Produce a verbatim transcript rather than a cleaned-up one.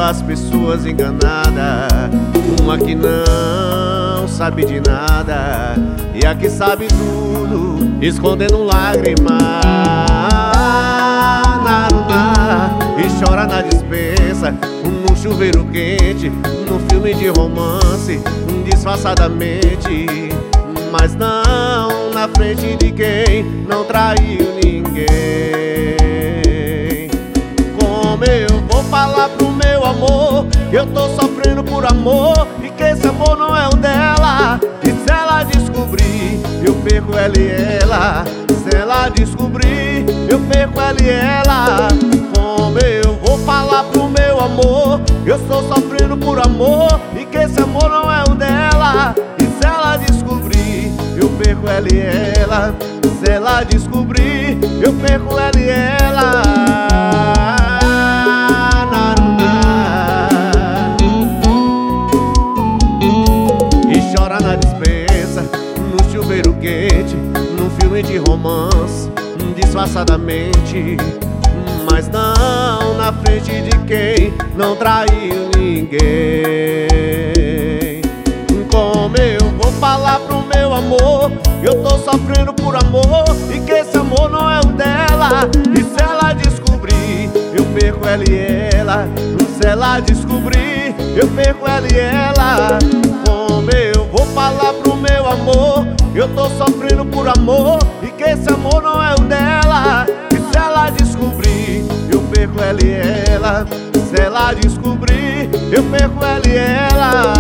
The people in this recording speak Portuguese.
duas pessoas enganadas, uma que não sabe de nada e a que sabe tudo, escondendo lágrimas na luna e chora na dispensa, num chuveiro quente, num filme de romance, disfarçadamente, mas não na frente de quem não traiu ninguém. Como eu vou falar pro meu amor que eu tô sofrendo por amor e que esse amor não é o dela? E se ela descobrir, eu perco ela e ela. Se ela descobrir, eu perco ela e ela. Como eu vou falar pro meu amor que eu estou sofrendo por amor e que esse amor não é o dela? E se ela descobrir, eu perco ela e ela. Se ela descobrir, eu perco ela e ela. E chora na dispensa, no chuveiro quente, num filme de romance, disfarçadamente, mas não na frente de quem não traiu ninguém. Como eu vou falar pro meu amor que eu tô sofrendo por amor e que esse amor não é o dela? E se ela descobrir, eu perco ela e ela. Se ela descobrir, eu perco ela e ela. Como eu vou falar pro meu amor que eu tô sofrendo por amor e que esse amor não é o dela? E se ela descobrir, eu perco ela e ela. Se ela descobrir, eu perco ela e ela.